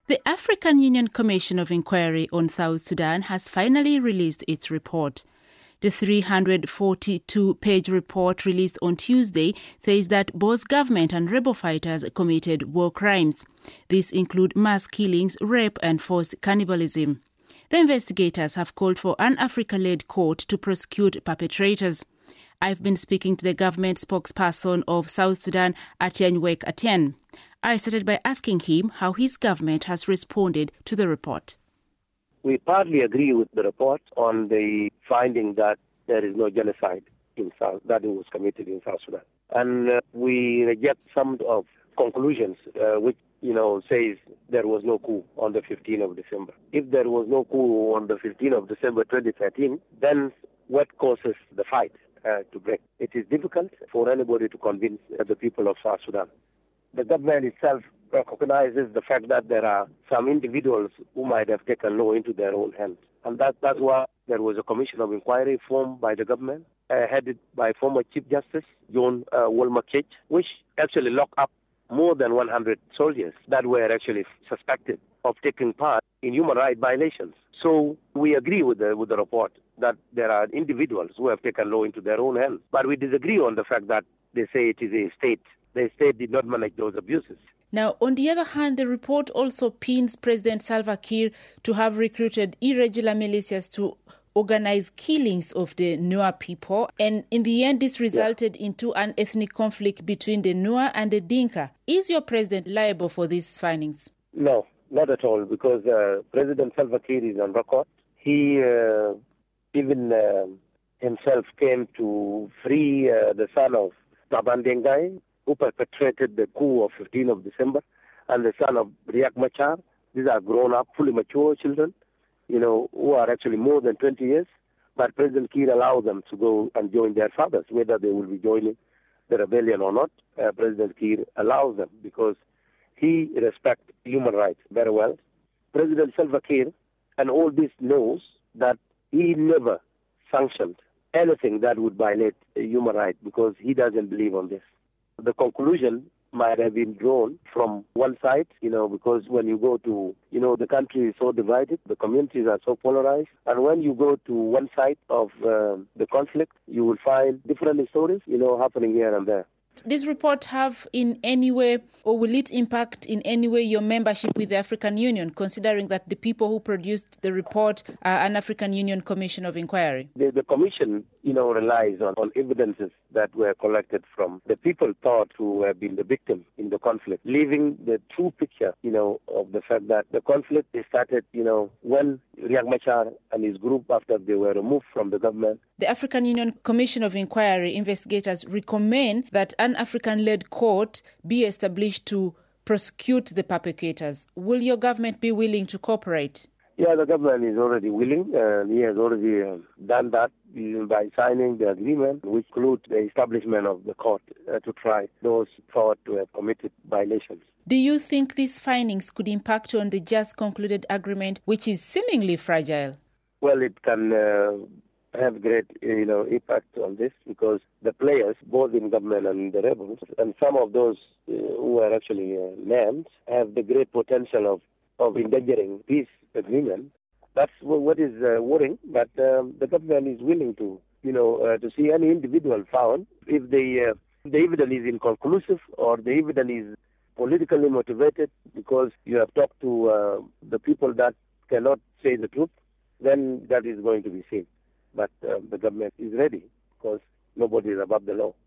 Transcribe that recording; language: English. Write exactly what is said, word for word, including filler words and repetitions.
The African Union Commission of Inquiry on South Sudan has finally released its report. The three hundred forty-two page report released on Tuesday says that both government and rebel fighters committed war crimes. These include mass killings, rape and forced cannibalism. The investigators have called for an Africa-led court to prosecute perpetrators. I've been speaking to the government spokesperson of South Sudan, Atieny Wek Atieny. I started by asking him how his government has responded to the report. We partly agree with the report on the finding that there is no genocide in South, that it was committed in South Sudan. And uh, we reject some of conclusions uh, which, you know, says there was no coup on the fifteenth of December. If there was no coup on the fifteenth of December twenty thirteen, then what causes the fight uh, to break? It is difficult for anybody to convince uh, the people of South Sudan. The government itself recognizes the fact that there are some individuals who might have taken law into their own hands. And that, that's why there was a commission of inquiry formed by the government, uh, headed by former Chief Justice John uh, Wolmakech, which actually locked up more than one hundred soldiers that were actually suspected of taking part in human rights violations. So we agree with the, with the report that there are individuals who have taken law into their own hands. But we disagree on the fact that they say it is a state. The state did not manage those abuses. Now, on the other hand, the report also pins President Salva Kiir to have recruited irregular militias to organize killings of the Nuer people. And in the end, this resulted yeah. into an ethnic conflict between the Nuer and the Dinka. Is your president liable for these findings? No, not at all, because uh, President Salva Kiir is on record. He uh, even uh, himself came to free uh, the son of Taban Dengai, who perpetrated the coup of fifteenth of December, and the son of Riek Machar. These are grown-up, fully mature children, you know, who are actually more than twenty years. But President Kiir allowed them to go and join their fathers, whether they will be joining the rebellion or not. Uh, President Kiir allows them because he respects human rights very well. President Salva Kiir and all this knows that he never sanctioned anything that would violate human rights because he doesn't believe on this. The conclusion might have been drawn from one side, you know, because when you go to, you know, the country is so divided, the communities are so polarized, and when you go to one side of uh, the conflict, you will find different stories, you know, happening here and there. Does this report have in any way, or will it impact in any way your membership with the African Union, considering that the people who produced the report are an African Union Commission of Inquiry? The, the commission, you know, relies on, on evidences that were collected from the people thought who have been the victim in the conflict, leaving the true picture, you know, of the fact that the conflict started, you know, when Riek Machar and his group, after they were removed from the government. The African Union Commission of Inquiry investigators recommend that an African-led court be established to prosecute the perpetrators. Will your government be willing to cooperate? Yeah, the government is already willing, and he has already uh, done that by signing the agreement, which includes the establishment of the court uh, to try those thought to have committed violations. Do you think these findings could impact on the just concluded agreement, which is seemingly fragile? Well, it can uh, have great, you know, impact on this because the players, both in government and the rebels, and some of those uh, who are actually uh, named, have the great potential of, of endangering peace agreement. That's what is uh, worrying, but um, the government is willing to, you know, uh, to see any individual found. If the, uh, the evidence is inconclusive or the evidence is politically motivated because you have talked to uh, the people that cannot say the truth, then that is going to be seen. But uh, the government is ready because nobody is above the law.